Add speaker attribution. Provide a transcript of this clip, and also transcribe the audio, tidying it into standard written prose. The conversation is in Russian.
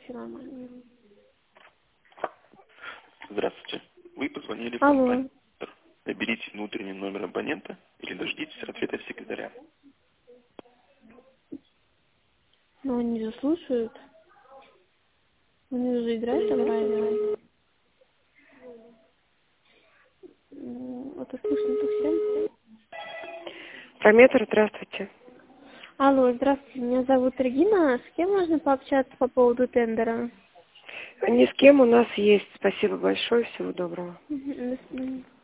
Speaker 1: нормально.
Speaker 2: Здравствуйте. Вы позвонили в
Speaker 1: Алло.
Speaker 2: компанию. Наберите внутренний номер абонента или дождитесь ответа секретаря.
Speaker 1: Но они же слушают. Они уже играют там радио. Это слышно совсем.
Speaker 3: Прометр, здравствуйте.
Speaker 1: Алло, здравствуйте, меня зовут Регина. С кем можно пообщаться по поводу тендера?
Speaker 3: Ни с кем у нас есть. Спасибо большое. Всего доброго.
Speaker 1: До свидания.